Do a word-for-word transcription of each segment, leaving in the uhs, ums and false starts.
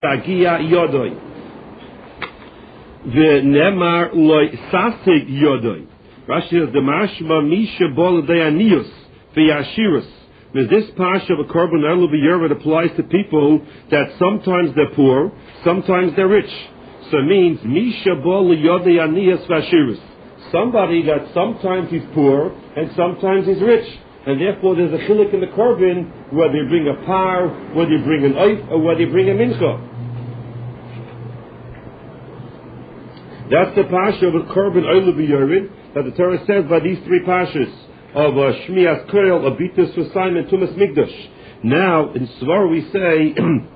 Tagia Yodoi. V'nemar loy sasig Yodoi. Rashi says, the mashma misha bol deanius v'yashirus. With this parsha of a korban elu b'yerva, it applies to people that sometimes they're poor, sometimes they're rich. So it means misha bol yodei anius v'yashirus. Somebody that sometimes he's poor and sometimes he's rich. And therefore there's a chiluk in the korban, whether you bring a par, whether you bring an oif, or whether you bring a mincha. That's the parsha of a korban oil b'yorid that the Torah says by these three parshas of uh, Shmias Koil, Abitus V'Sayim, and Tumas Migdash. Now in Svar we say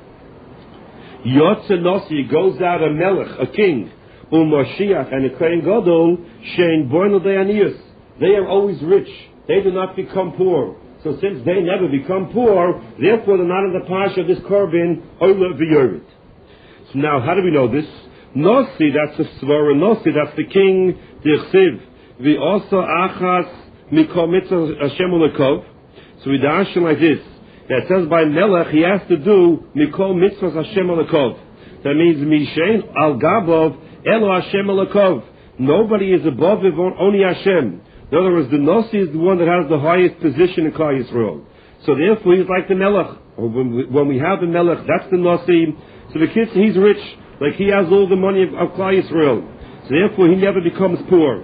Yotze Nosi goes out a melech, a king, um Moshiach and a Kohen Gadol, Shein Borno Deanius. They are always rich. They do not become poor. So since they never become poor, therefore they're not in the parsha of this korban oil b'yorid. So now how do we know this? Nosi, that's the Svara, Nosi, that's the king, the Chsiv. We also Achas Mikol Mitzvah Hashem Ulekov. So we darshan like this. That says by Melech, he has to do Mikol Mitzvah Hashem Ulekov. That means Mishain Al Gabov Elo Hashem Ulekov. Nobody is above it, only Hashem. In other words, the Nosi is the one that has the highest position in Klal Yisrael. So therefore he's like the Melech. Or when we, when we have the Melech, that's the Nosi. So the kids, he's rich. Like he has all the money of, of Klal Yisrael. So therefore he never becomes poor.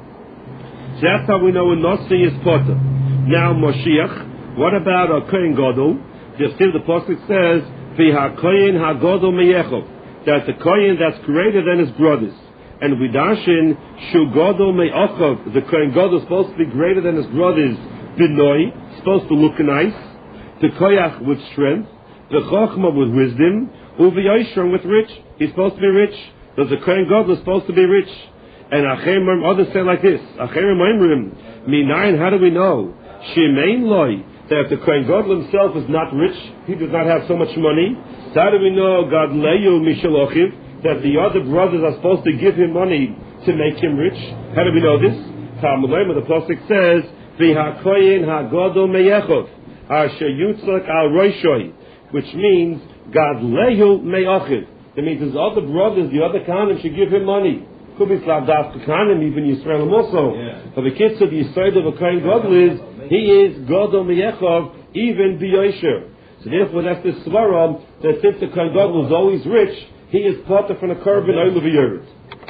So that's how we know a Nasi is Potter. Now Moshiach, what about a Kohen Gadol? The the Pasuk says, V'ha Kohen HaGadol Meyechov. That's a Kohen that's greater than his brothers. And we darshan, Shu Gadol Me'achov. The Kohen Gadol is supposed to be greater than his brothers. B'noi, supposed to look nice. The Koyach with strength. The Chochma with wisdom. Uvi Yishron with rich. He's supposed to be rich. Does the Kohen Gadol is supposed to be rich? And Acherim, others say like this. Acherim Oimrim, Minayin, how do we know? Shemein Loi, that if the Kohen Gadol himself is not rich, he does not have so much money. So how do we know God Leyu Mishalochiv, that the other brothers are supposed to give him money to make him rich? How do we know this? Talmud, the Pasuk says, V'ha Kohen HaGadol Meyechov, Asher Yutzak Al Roishoi, which means God Lehu Me'achiv. That means his other brothers, the other Kahanim, should give him money. Could be Slavdav Kahanim, even Yisrael also. Yeah. But the kids of the Yisrael of a Kohen Gadol is, he is Gadol Meyechov, even B'Yosher. So therefore that's the Svaram, that since the Kohen Gadol is always rich, he is part of an Korban Oil B'Yorid.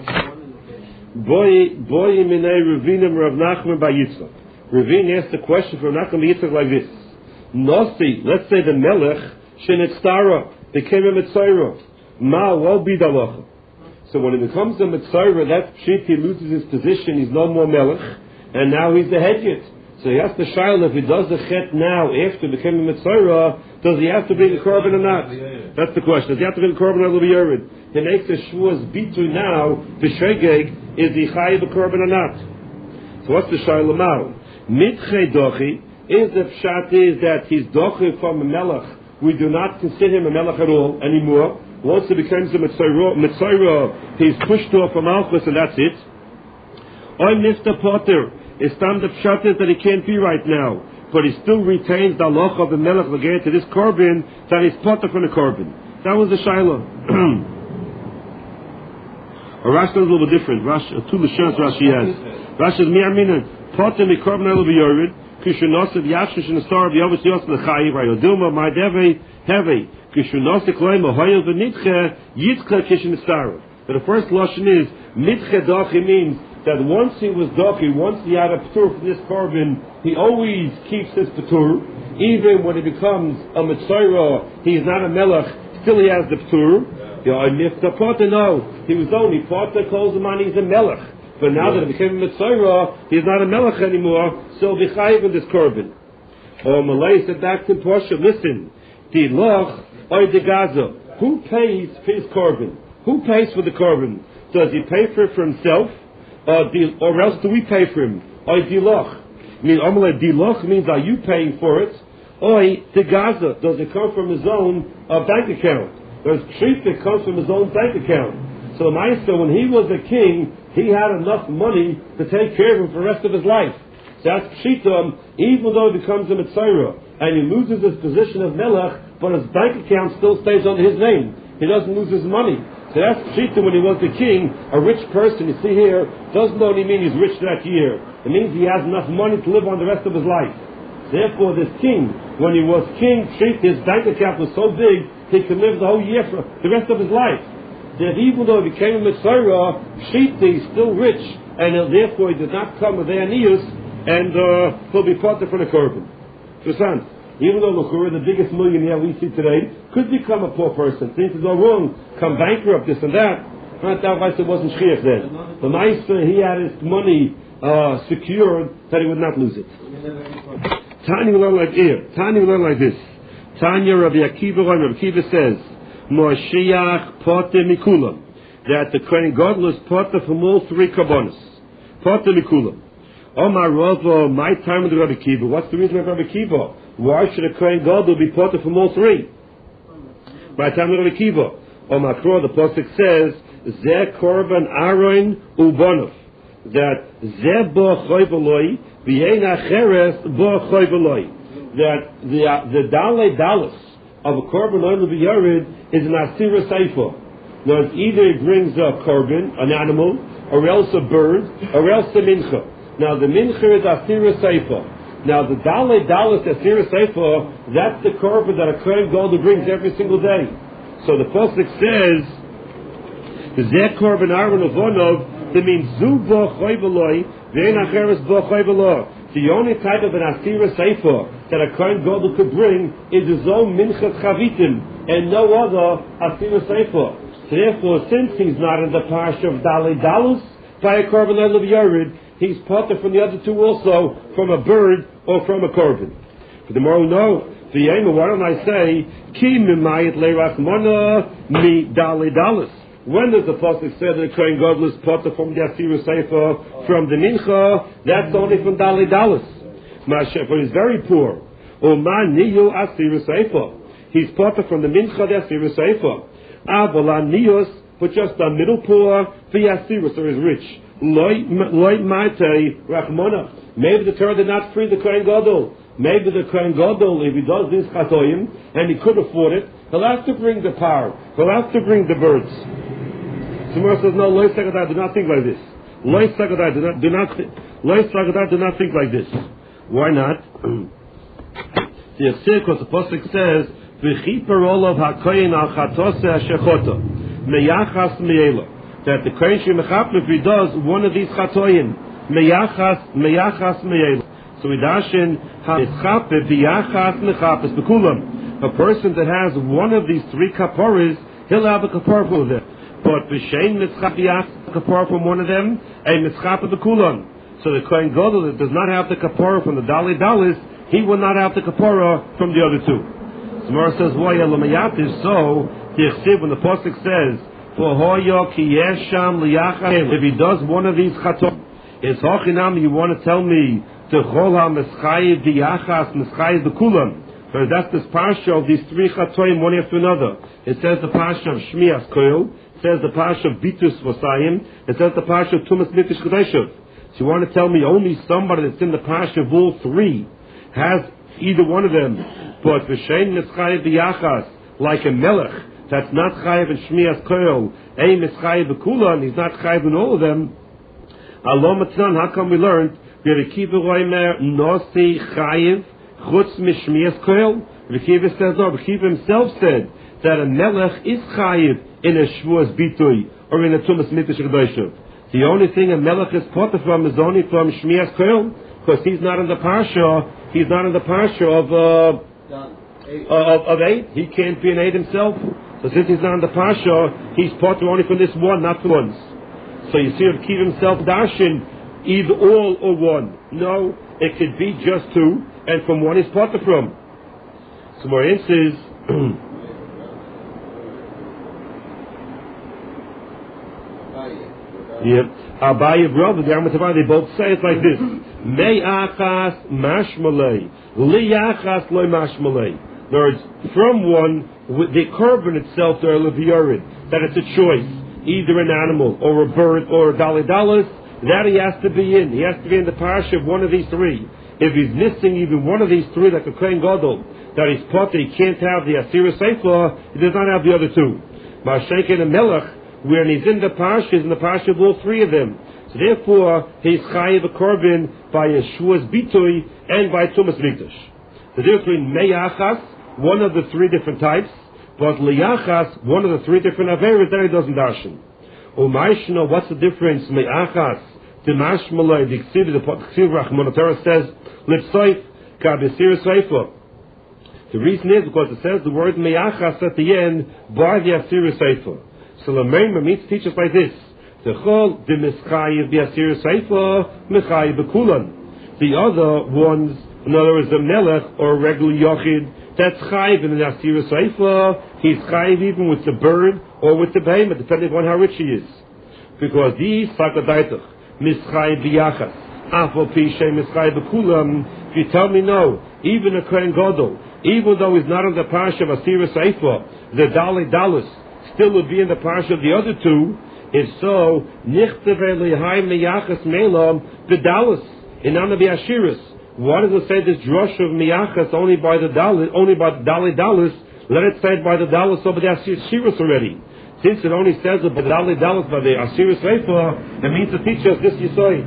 Boy Minei Revinim Rav Nachman Bar Yitzchak. Ravin asked the question from Nachman Bar Yitzchak like this. Nosi, let's say the Melech, Shenetzara, became a Mitzayra. Ma won't be dalacha. So when he becomes a Mitzayra, that sheep, he loses his position, he's no more Melech, and now he's the Hedjit. So he has to shail if he does the Chet now, after becoming a Mitzayra, does he have to bring the Korban or not? That's the question. Does he have to bring the Korban or the Yerid? He makes a Shvuas Bitu now, the Shegeg, is he Chayiv the Korban or not? So what's the shail now? Mitche Dochi, is the Pshat is that he's Dochi from a Melech. We do not consider him a Melech at all anymore. Once he becomes a Mitzayra, he's pushed off from Malchus and that's it. I'm Mister Potter. It's time the Pshat is that he can't be right now. But he still retains the halacha of the Melech again to this Korban, that he's Potter from the Korban. That was the Shiloh. Or Rashi is a little bit different. Rashi, two Lashons Rashi has. Rashi is Mi'amina. Potter mi Korban elu b'yorid. Kishunosav Yashish and the star of Yavis Yos Lechayiv Ayodilma my Deve Heve Kishunosav Kloima Hoyel V'Nitche Yitzcha Kishunisara. But the first lashon is Nitche Dachi means that once he was Dachi, once he had a Patur from this Korban, he always keeps his Patur. Even when he becomes a Mitzayra, he is not a Melech, still he has the Patur. Yeah, and if the Potter, no, he was only Potter calls him on, he's a Melech. But now that he became a Mitzayra, he's not a Melech anymore, so he'll be chayiv in this Korban. Or Malay said back to Pasha, listen, the loch or the Gaza, who pays for his Korban? Who pays for the Korban? Does he pay for it for himself? Or, the, or else do we pay for him? Or the loch? I mean, Amalei, the loch means are you paying for it? Or the Gaza, does it come from his own uh, bank account? Does Shifta comes from his own bank account? So Maisa, when he was a king, he had enough money to take care of him for the rest of his life. So that's Pshita, even though he becomes a Mitzayra, and he loses his position of Melech, but his bank account still stays under his name. he doesn't lose his money. So that's Pshita when he was the king. A rich person, you see here, doesn't only mean he's rich that year. It means he has enough money to live on the rest of his life. Therefore, this king, when he was king, his bank account was so big, he could live the whole year for the rest of his life. That even though he became a Mitzvah, Pshita is still rich, and therefore he did not come with the Anius, and uh, he'll be part of the Korban. Understand? Even though Luchura, the biggest millionaire we see today, could become a poor person. Things go wrong, come bankrupt, this and that. Not that why it wasn't Shchiach then. The Meister, he had his money uh, secured that he would not lose it. Tanya will learn like here. Tanya will learn like this. Tanya Rabbi Akiva, Rabbi Akiva says, Moshiach Pote Mikulam. That the Kohen Gadol is Pote from all three Kabbonos. Pote Mikulam. Omar Rava, my time with Rabbi Akiva. What's the reason of Rabbi Akiva? Why should a Kohen Gadol be Pote from all three? My time with Rabbi Akiva. Omar Kro, the Pasuk says, Zeh Korban Aaron Ubonov. That Zeh Bo Choyveloi, V'yein Acheres Bo Choyveloi. That the uh, the Dalei Dalus of a Korban Oil V'Yared is an Asira Seifa. Now, either it brings a Korban, an animal, or else a bird, or else a Mincha. Now, the Mincha is Asira Seifa. Now, the Dalei Dalus Asira Seifa, that's the Korban that a Kohen Gadol brings every single day. So the Pasuk says, Zeh Korban Aaron Uvonov, that means Zu Bo Choyveloi, V'yein Acheres Bo Choyveloi. The only type of an Asira Seifa that a Kohen Gadol could bring is his own Minchas Chavitim, and no other Asira Seifa. Therefore, since he's not in the parsha of Dalei Dalus, by a Korban Oil Yared, he's potter from the other two also, from a bird or from a Korban. For the more we know, the Yema, why don't I say, Ki Mimayit Leirachmana Mi Dalei Dalus? When does the Pasuk say that the Kohen Gadol is potter from the Asira Seifa, from the Mincha? That's only from Dalei Dalus. Mashefer is very poor. Uman Niyu Asira Seifa. He's potter from the Mincha, the Asira Seifa. Avola Niyos, but just a middle poor, the Asira, so he's rich. Loi Maitei Rachmana. Maybe the Torah did not free the Kohen Gadol. Maybe the Kohen Gadol, if he does this chatoim, and he could afford it, he'll have to bring the par. He'll have to bring the birds. Tomorrow says, no, Loi Sagadai, do not think like this. Loi Sagadai, do not, do not, Loi Sagadai, do not think like this. Why not? The Yafsir, because the Pasuk says, V'chiper olav ha'koyin al chatose ha'shechota, meyachas me'ela. That the Kohen Shemechapel, if he does one of these chatoim, meyachas, meyachas me'ela. So we dash in, ha'eschape v'yachas mechapes b'kulam. A person that has one of these three kaporas, he'll have a kapor for them. But v'shein mitzchap v'yachas kapor from one of them, a mitzchap b'kulam. So the Kohen Gadol that does not have the kapora from the Dalei Dalus, he will not have the kapora from the other two. The Gemara says, why elamayatish? So the Chsiv, when the Pasuk says, "V'hoyo ki yesham liyachas," if he does one of these chatom, is hochinam? You want to tell me to chol ha mischayiv v'yachas mischayiv b'kulam? Because that's this parsha of these three chatoim one after another. It says the parsha of Shmias Koil. It says the parsha of Bitus Vosayim. It says the parsha of Tumas Mitish Kedeshov. So you want to tell me only somebody that's in the parsha of all three has either one of them, but v'shein mischayiv v'yachas, like a melech, that's not chayiv in Shmias Koil, a mischayiv b'kulan, he's not chayiv in all of them. Alom atnan, how come we learned, Rabbi Akiva Roimer, nosi chayiv, chutz mishmias Koil? Rabbi Akiva says no, Rabbi Akiva himself said, that a melech is chayiv in a shvuas bitui, or in a tumas mitish kedeshov. The only thing a melech is potter from is only from Shmias Koil, because he's not in the parsha, he's not in the parsha of, uh, of, of eight. He can't be an eight himself. So since he's not in the parsha, he's potter only from this one, not from once. So you see him keep himself darshin, either all or one. No, it could be just two, and from one he's potter from. Some more answers. Yep. Abaye brother, the Amatavai, they both say it like this. Me'achas mashmalei. Li'achas loy mashmalei. In other words, from one, with the korban itself, the Leviyarid, that it's a choice, either an animal, or a bird, or a Dalei Dalus, that he has to be in. He has to be in the parsha of one of these three. If he's missing even one of these three, like a Kohen Gadol, that he's potter, he can't have the Asira Seifa, he does not have the other two. Ma'ashenken and Melech, where he's in the parsha, is in the parsha of all three of them. So therefore, he's chayiv a korban by Yeshua's bitui and by Tumas Mikdash. The difference between meyachas, one of the three different types, but liyachas, one of the three different averas that he doesn't darshan. Umayshno, what's the difference? Meyachas, Dimashmalai, the Ksiv, the Ksiv Rachmana Torah says, Lipsoif, Kabisir Seifa. The reason is because it says the word meyachas at the end, by the Asir Seifa. So the main means teaches like this. The chol demischayiv b'asir seifa mechayiv b'kulan. The other ones, in other words, the melech or regular yochid, that's chayiv in the asir seifa. He's chayiv even with the bird or with the behemoth, depending on how rich he is. Because these sakadaitach mischayiv b'yachas, afal pishay mischayiv b'kulan. If you tell me no, even a kohen gadol, even though he's not on the parsha of asir seifa, the dali dalus still would be in the parsha of the other two. If so, nichteve lehai meyachas melam b'dalus in anabi ashiras. Why does it say this drush of meyachas only by the dalus, only by the dali dalus? Let it say it by the dalus over the ashiras already. Since it only says it by the dali dalus by the ashiras reifa, it means to teach us this Yisai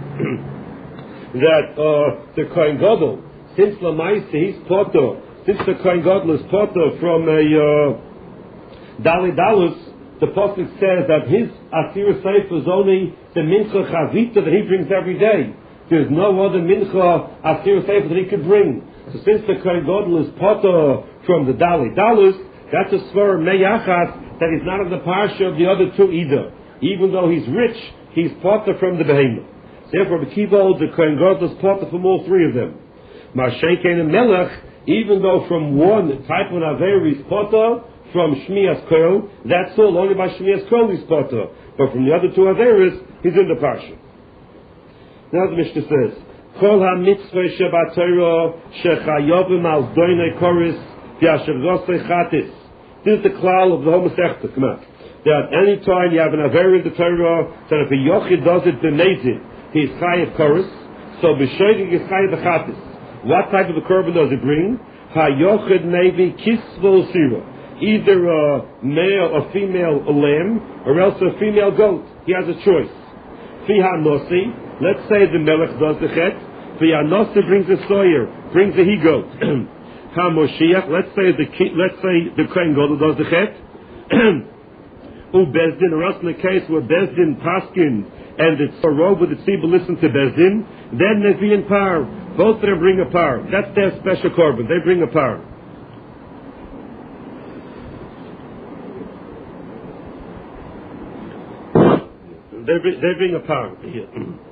that uh, the kohen gadol, since lamaisa he's poto, since the kohen gadol is poto from a uh, dali dalus. The Pasuk says that his Asir Seif is only the Mincha Chavita that he brings every day. There's no other Mincha Asir Seif that he could bring. So since the Kohen Gadol is Potter from the Dali Dalus, that's a Svar Meyachas that he's not in the Parsha of the other two either. Even though he's rich, he's Potter from the Behemoth. Therefore, the Kiva, the Kohen Gadol is Potter from all three of them. Ma'ashenken and Melech, even though from one type of Aver he's Potter, from Shmias Kol, that's all, only by Shmias Kol he's potter. But from the other two Averas, he's in the Parsha. Now the Mishnah says, Kol ha-mitzvah shebat Torah shechayovim al doinei koris v'yashav zosei chatis. This is the klal of the Homo Sechta, come on. That any time you have an Avera in the Torah, that if a Yochid does it, benezit, he's chayav koris, so b'shoigig is chayav chatis. What type of a korban does it bring? Ha-Yochid maybe kisvol sira. Either a male or female lamb, or else a female goat. He has a choice. Fiha nosi, let's say the melech does the chet. Fiha nosi brings a soyer, brings a he goat. Ha Moshiach, let's say the let's say the kohen gadol does the chet. U bezdin, or else in the case where bezdin paskin and it's a robe with the tzibur listen to bezdin, then nevi and par, both of them bring a par. That's their special korban. They bring a par. They bring, they bring a power. Here.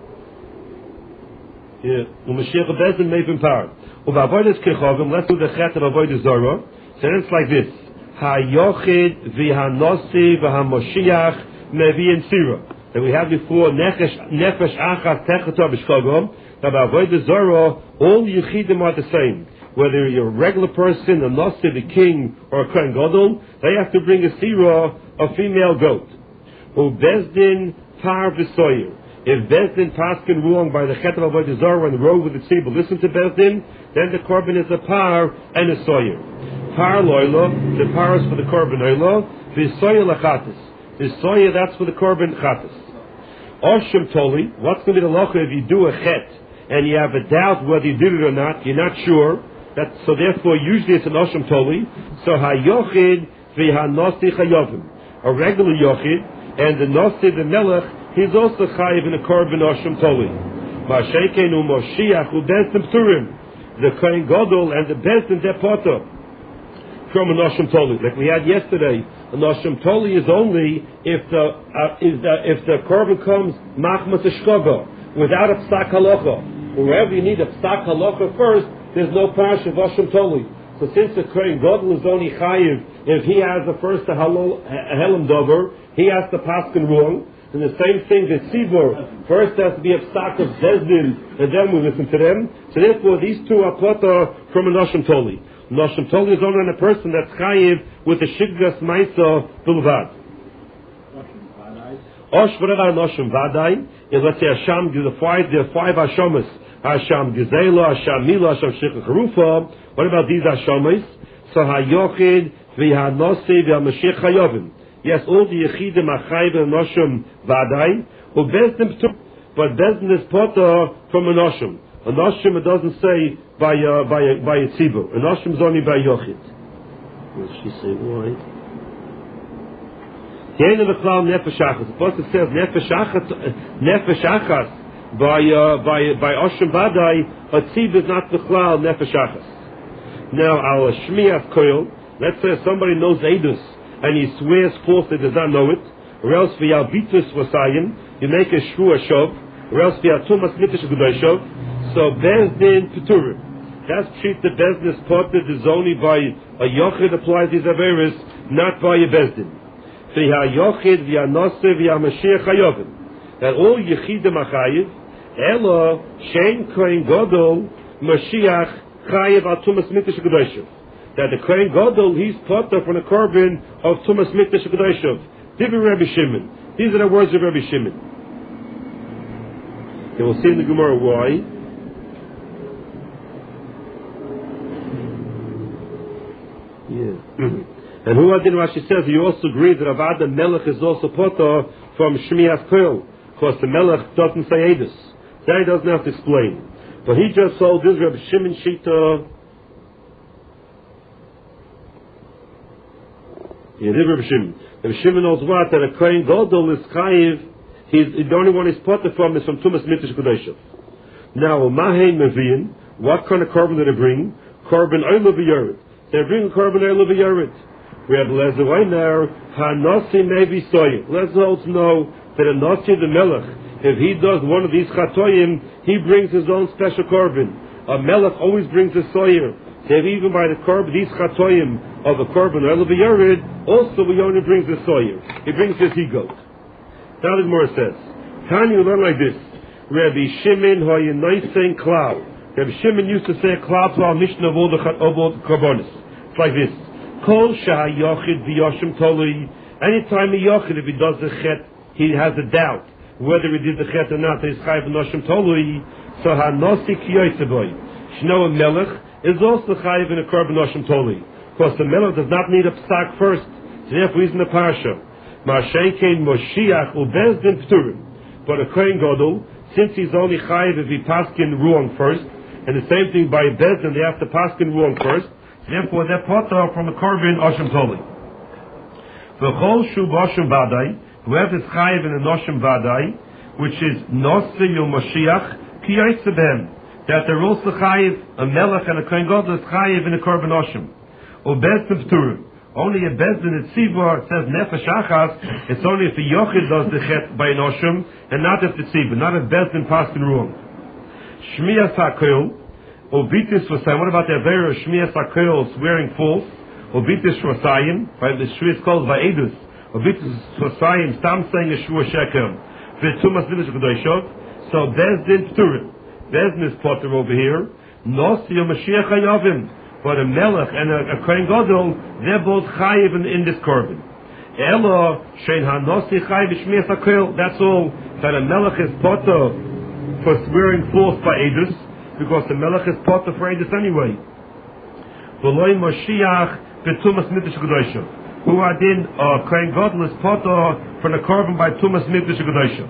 Here. U'mashiach bezdin mevin power. U'v'avodas kechovim, let's do the chet of avodas zara. So it's like this. Ha-yochid v'ha-nosi v'ha-moshiach mevi sira. That we had before, nefesh achas techato b'shkogom. Now, avodas zara, all yechidim are the same. Whether you're a regular person, a nosi, the king, or a kohen gadol, they have to bring a sira, a female goat. U'bezdin par v'soyer. If Bezdin paskin wrong by the chet of avodah zarah and the road with the tzibur listen to Bezdin, then the korban is a par and a soyer. Par loylo, the par is for the korban loylo. V'soyer lachatis. The soyer, that's for the korban chatis. Oshim toli. What's going to be the locha if you do a chet and you have a doubt whether you did it or not? You're not sure. That so therefore usually it's an oshim toli. So hayochid v'hanosi chayovim. A regular yochid. And the Nasi, the Melech, he's also chayiv in a korban osham toli. Ma'ashenken u'moshiach u'bezdin p'turim. The kohen gadol and the bezdin depoto from an osham toli. Like we had yesterday, an osham toli is only if the uh, is the, if the korban comes machmas eshkogo without a psak halacha. Wherever you need a psak halacha first, there's no parsha of osham toli. So since the kohen gadol is only chayiv if he has the first a helam dover, he has to paskin wrong. And the same thing, the tzibur first has to be a psak of bezdin, and then we listen to them. So therefore, these two are plata from a noshim toli. Noshim toli is only on a person that's chayiv with a shigras maisa bilvad. Osh v'reda noshim vadai is, let's say Hasham, the five, the five Hashamas. Hasham Gizela, Hasham Mila, Hasham Shikach Rufa. What about these Hashamas? So hayochid v'hanosi v'hamashich chayovim. Yes, all the Yechidim are chayiv enoshim vadai, or Bezdin ptur, but Bezdin is potter from enoshim. Enoshim it doesn't say by uh, by a, by a tzibur. Enoshim is only by yochid. What does she say? Why? The end of the cloud nefesh achas. The pasuk says nefesh achas, nefesh achas by uh, by by oshim vadai. A tzibur is not the cloud nefesh achas. Now our shmiyas koil. Let's say somebody knows Eidus and he swears falsely, does not know it, or else for Yalbitus Vasayim, you make a Shvu Ashov, or else for Yatumas Mitish Gudashov, so Bezdin Peturim. That's treat the Bezdin is potter is only by a Yochid applies these Averis, not by a Bezdin. So Yah Yochid, Yah Noseh, Yah Mashiach Hayovim. That all Yechidim Achayiv, Elo, Shein Kohen Godol, Mashiach Chayiv Atumas Mitish Gudashov. That the Kohen Gadol, he's potter from the korban of Tumas Mikdash Kedashov. Divi Rabbi Shimon. These are the words of Rabbi Shimon. And we'll see in the Gemara why. Yeah. And who Adin Rashi says, he also agrees that Avad Melech is also potter from Shmias Koil, because the Melech doesn't say Edus. That he doesn't have to explain. But he just told this Rabbi Shimon Shita. Yeah, Rabbi Shimon. Rabbi Shimon knows what? That a Kohen Gadol is chayiv. He's the only one he's potter from is from Tumas Mikdash Kedashov. Now, Mahei Mevian, what kind of korban do they bring? Korban Oila V'Yored. They bring korban Oila V'Yored. We have Lezer Weiner, Hanasi Mevi Soyim. Let's also know that a Nasi the Melech, if he does one of these chatoyim, he brings his own special korban. A Melech always brings a soyer. If even by the korban, these chatoyim of a korban or Yored, also he only brings the soyer. He brings his he-goat. Now the Gemara says, Tanya, you learn like this. Rabbi Shimon hoyenoisen klal. Rabbi Shimon used to say a klal to our mission of all the of all the korbanos. It's like this. Kol shah yochid v'yoshim tolui. Anytime a yochid, if he does the chet, he has a doubt whether he did the chet or not. He's chayiv v'noshim tolui. So hanosi kiyoyteboy. Shno a melech is also chayiv in a korban noshim tolui. Because the melech does not need a psak first. So therefore he's in the parsha. Ma'ashenkein Moshiach ubezdin pturim. But a Kohen Gadol, since he's only chayiv if he paskin wrong first, and the same thing by bezdin, they have to paskin wrong first. So therefore they're potter from the korban oshim tolui. V'chol shu b'oshim vadai, whoever is chayiv in a noshim vadai, which is nosei yul Moshiach ki yaitzebehem. That they're also chayiv, a melech and a Kohen Gadol is chayiv in a korban oshim. Or bezdin pturim. Only a bezdin at tzibur says nefesh achas. It's only if the yochid does the chet by an oshim, and not if the tzibur, not if bezdin paskin wrong. Shmiyas hakoil, obitis v'sayim. What about the avera of shmiyas hakoil swearing false? Obitis v'sayim, right? The shvi is called by edus. Obitis v'sayim, stam saying a shvu sheker. V'tumas v'nish v'doishov. So bezdin pturim. Bezdin is potter over here. Nosi yom Mashiach hayavim. But a melech and a, a Kohen Gadol, they're both chayiv in, in this korban. Elo shein hanosi chayiv shmiyas hakoil. That's all. That a melech is potter for swearing false by edus, because the melech is potter for edus anyway. V'loi Moshiach b'tumas mikdash kedashov. Who are then a Kohen Gadol is potter for the korban by tumas mikdash kedashov.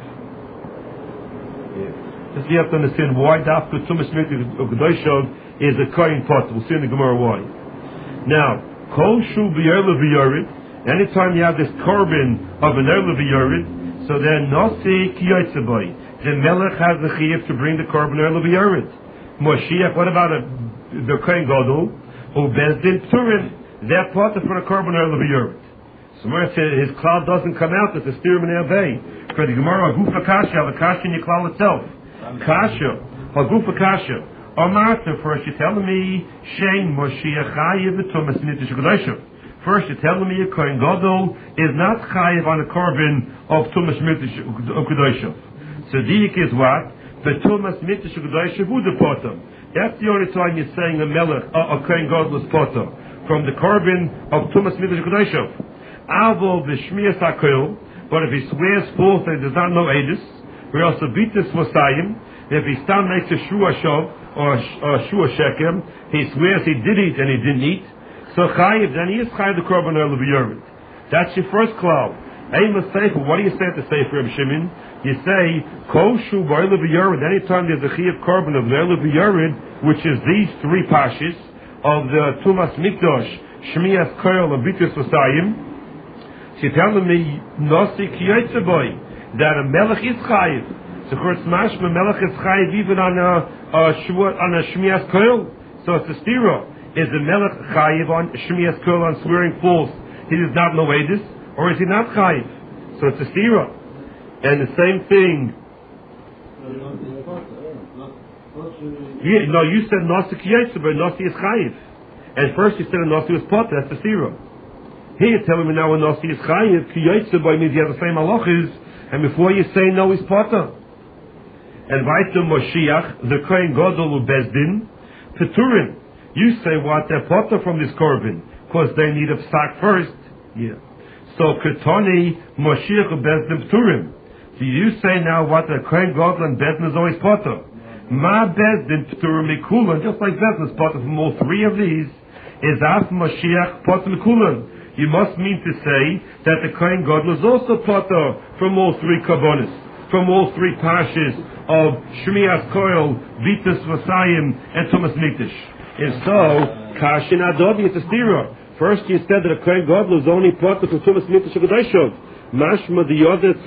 Just you have to understand why dafka tumas mikdash kedashov is a Kohen pot. We'll see in the Gemara why. Now, kol shu b'yerle v'yorid. Anytime you have this korban of an erle v'yorid, so then nosi kiyotzeboy. The melech has the chiyuv to bring the korban erle v'yorid. Moshiach, what about a, the Kohen Gadol? Who bezdin pturim. They're potter for the korban erle v'yorid. So Gemara said his cloud doesn't come out. It's a stirum in Avei. For the Gemara, hagufa kasha, the kasha in your cloud itself. Kasha, hagufa kasha. Or Martha, first you're telling me Shein Moshiach Chayiv Tumas Mikdash Kedashov. First you're telling me a Kohen Gadol is not Chayiv on a korban of Tumas Mikdash Kedashov. So Dik is what? The Tumas Mikdash Kedashov who the potter. That's the only time you're saying a melech, a Kohen Gadol is potter from the korban of Tumas Mikdash Kedashov. Avo v'shmiyas hakoil. But if he swears false and he does not know edus, we also beat this Mosayim. If he still makes a shvu ashov or a shvu shekem, he swears he did eat and he didn't eat. So chayiv, then he is chayiv the korban erle v'yored. That's your first klal. Aim a sefer. What do you say at the sefer of Shimon? You say koshu b'oile v'yored. Anytime there's a chiyuv korban of le'oile v'yored, which is these three pashas of the tumas mikdash, shmiyas koil, and bitus v'sayim. She's telling me nosi kiyotze boy that a melech is chayiv. So church mashma melech is chayiv even on a, a shvuot on a shmiyas koil. So it's a stira. Is the melech chayiv on shmiyas koil on swearing false? He does not know this, or is he not chayiv? So it's a stira. And the same thing. Yeah, no, you said nasi kiyotze, but nasi is chayiv. And first you said a nasi was potter. That's the stira. Here you're telling me now a nasi is chayiv. Kiyotze boy means you have the same halachas. And before you say no, he's potter. And weiter Moshiach, the kohen gadol ubezdin, peturin. You say what? They're potter from this korban because they need a psak first. Yeah. So ketoni Moshiach ubezdin peturin. Do you say now what? The kohen gadol and bezdin is always potter. Ma bezdin peturin mikulan, just like bezdin is potter from all three of these. Is af Moshiach potter mikulan? You must mean to say that the kohen gadol is also potter from all three karbonis, from all three pashas of Shmiyas Koil, Vitus Vasayim, and Tumas Mikdash. And so, Kashin Adovi, it's a stira. First you said that a kohen gadol is only potter from Tumas Mikdash Kedashov. Mashma the other